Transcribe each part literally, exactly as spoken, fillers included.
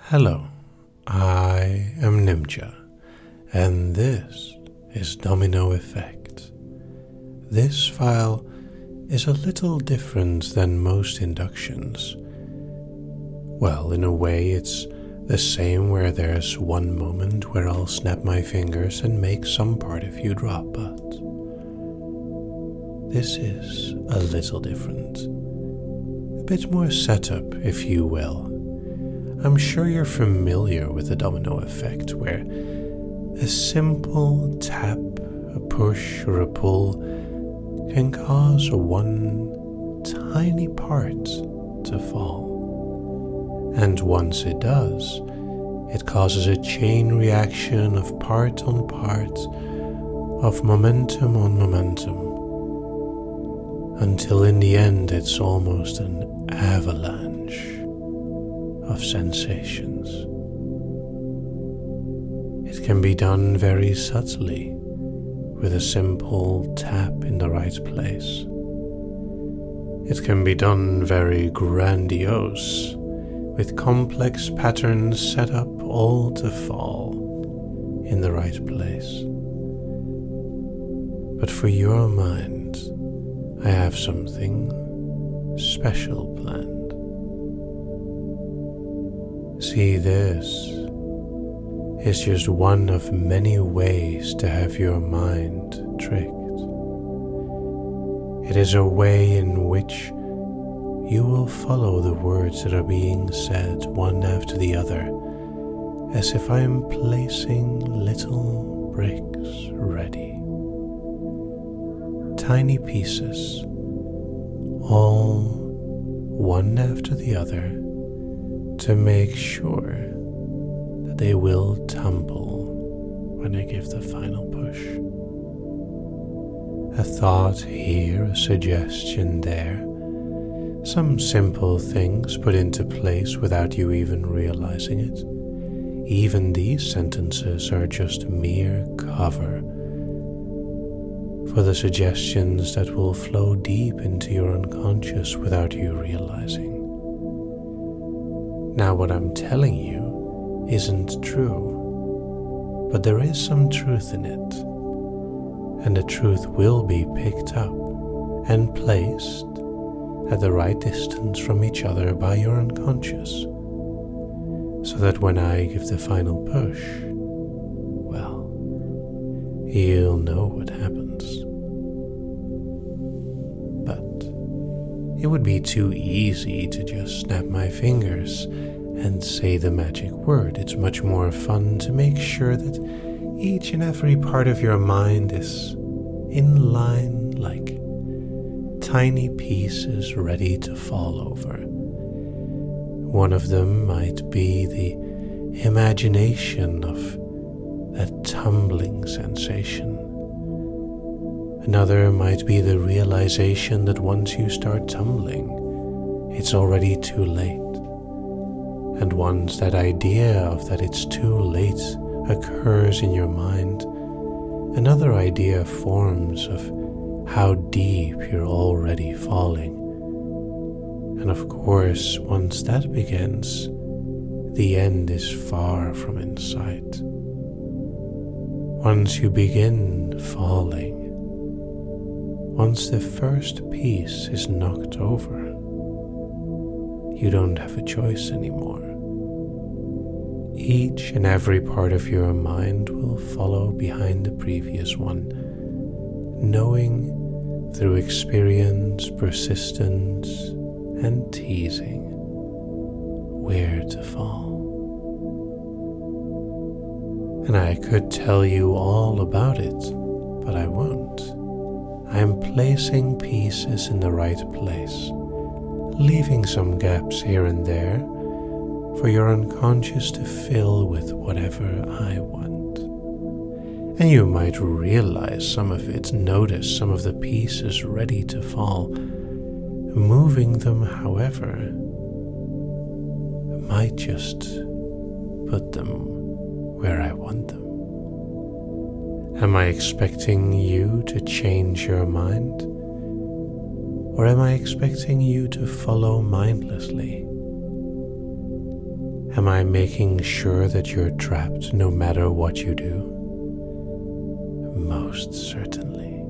Hello, I am Nimja, and this is Domino Effect. This file is a little different than most inductions. Well, in a way, it's the same where there's one moment where I'll snap my fingers and make some part of you drop, but this is a little different. A bit more setup, if you will. I'm sure you're familiar with the domino effect, where a simple tap, a push, or a pull can cause one tiny part to fall. And once it does, it causes a chain reaction of part on part, of momentum on momentum, until in the end it's almost an avalanche of sensations. It can be done very subtly with a simple tap in the right place. It can be done very grandiose with complex patterns set up all to fall in the right place. But for your mind, I have something special planned. See, this is just one of many ways to have your mind tricked. It is a way in which you will follow the words that are being said one after the other, as if I am placing little bricks ready. Tiny pieces, all one after the other, to make sure that they will tumble when I give the final push. A thought here, a suggestion there, some simple things put into place without you even realizing it. Even these sentences are just mere cover for the suggestions that will flow deep into your unconscious without you realizing. Now, what I'm telling you isn't true, but there is some truth in it, and the truth will be picked up and placed at the right distance from each other by your unconscious, so that when I give the final push, well, you'll know what happens. But it would be too easy to just snap my fingers and say the magic word. It's much more fun to make sure that each and every part of your mind is in line like tiny pieces ready to fall over. One of them might be the imagination of that tumbling sensation. Another might be the realization that once you start tumbling, it's already too late. And once that idea of that it's too late occurs in your mind, another idea forms of how deep you're already falling. And of course, once that begins, the end is far from in sight. Once you begin falling, once the first piece is knocked over, you don't have a choice anymore. Each and every part of your mind will follow behind the previous one, knowing through experience, persistence, and teasing where to fall. And I could tell you all about it, but I won't. I am placing pieces in the right place, leaving some gaps here and there for your unconscious to fill with whatever I want. And you might realize some of it, notice some of the pieces ready to fall. Moving them, however, might just put them where I want them. Am I expecting you to change your mind? Or am I expecting you to follow mindlessly? Am I making sure that you're trapped no matter what you do? Most certainly.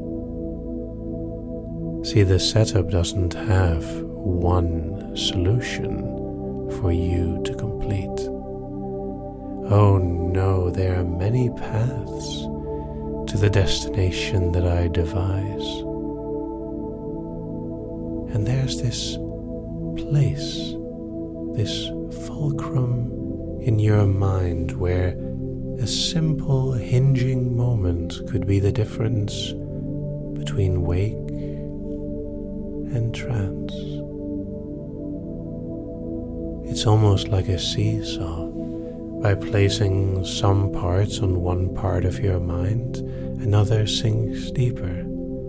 See, the setup doesn't have one solution for you to complete. Oh no, there are many paths to the destination that I devise. And there's this place, this fulcrum in your mind where a simple hinging moment could be the difference between wake and trance. It's almost like a seesaw. By placing some parts on one part of your mind, another sinks deeper.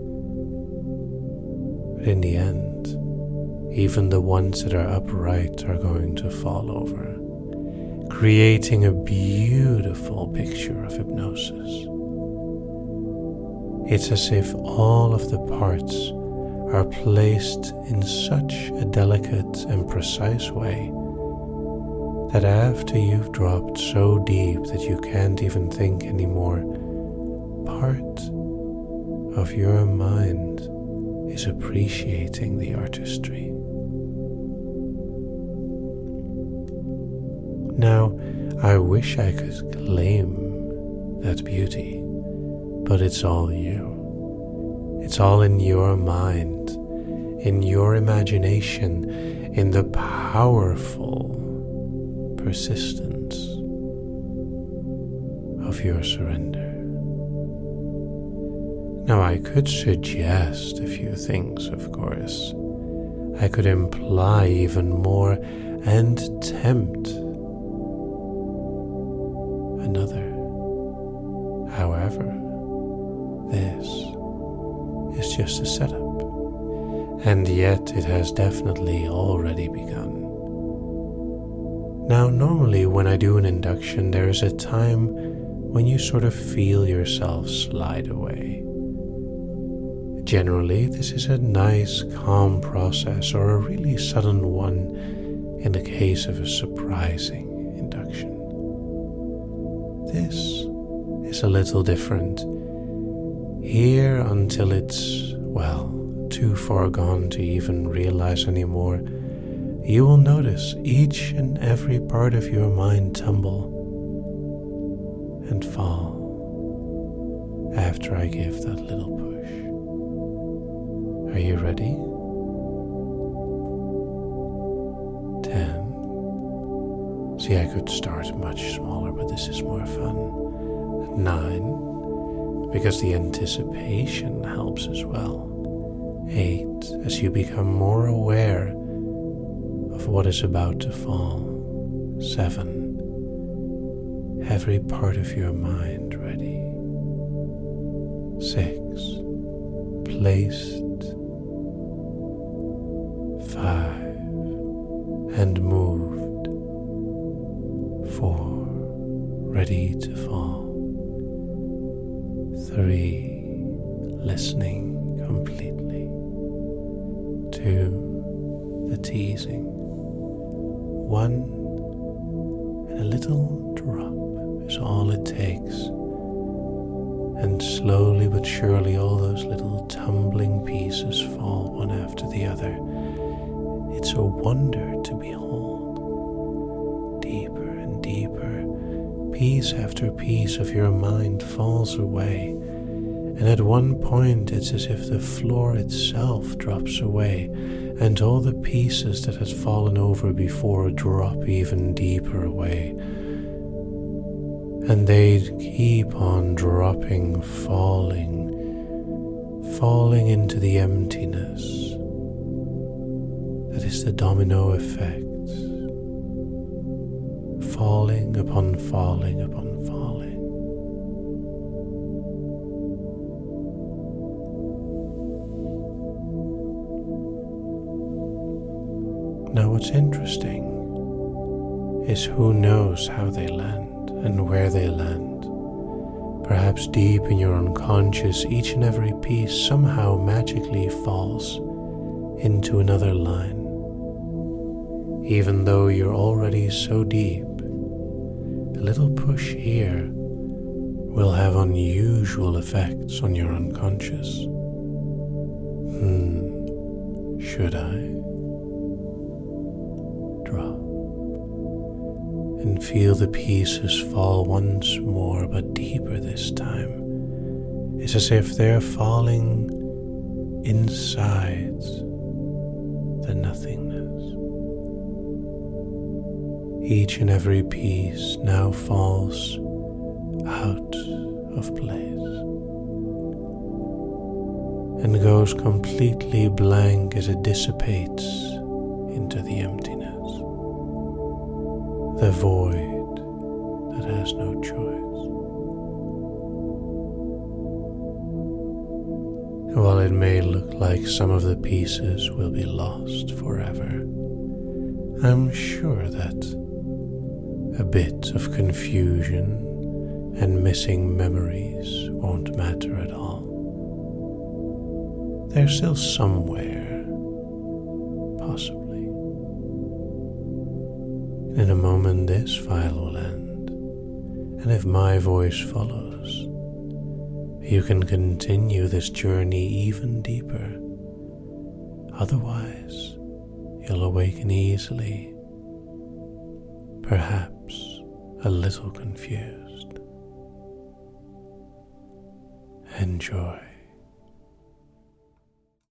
But in the end, even the ones that are upright are going to fall over, creating a beautiful picture of hypnosis. It's as if all of the parts are placed in such a delicate and precise way that after you've dropped so deep that you can't even think anymore, part of your mind is appreciating the artistry. Now, I wish I could claim that beauty, but it's all you. It's all in your mind, in your imagination, in the powerful persistence of your surrender. Now, I could suggest a few things, of course. I could imply even more and tempt another. However, this is just a setup, and yet it has definitely already begun. Now, normally when I do an induction, there is a time when you sort of feel yourself slide away. Generally, this is a nice, calm process, or a really sudden one in the case of a surprising induction. This is a little different. Here, until it's, well, too far gone to even realize anymore, you will notice each and every part of your mind tumble and fall after I give that little push. Are you ready? Ten. See, I could start much smaller, but this is more fun. Nine, because the anticipation helps as well. Eight, as you become more aware of what is about to fall. Seven, every part of your mind ready. Six, placed. Five, and moved. Four, ready to fall. Three, listening completely. Two, the teasing. One, and a little drop is all it takes. And slowly but surely all those little tumbling pieces fall one after the other. It's a wonder to behold. Deeper and deeper, piece after piece of your mind falls away. And at one point it's as if the floor itself drops away, and all the pieces that had fallen over before drop even deeper away. And they keep on dropping, falling, falling into the emptiness. That is the domino effect. Falling upon falling upon falling. Now what's interesting is who knows how they land and where they land. Perhaps deep in your unconscious, each and every piece somehow magically falls into another line. even though you're already so deep, a little push here will have unusual effects on your unconscious. Hmm, should I? Drop. And feel the pieces fall once more, but deeper this time. It's as if they're falling inside the nothingness. Each and every piece now falls out of place and goes completely blank as it dissipates into the emptiness, the void that has no choice. While it may look like some of the pieces will be lost forever, I'm sure that a bit of confusion and missing memories won't matter at all. They're still somewhere, possibly. In a moment this file will end, and if my voice follows, you can continue this journey even deeper. Otherwise, you'll awaken easily, perhaps a little confused. Enjoy.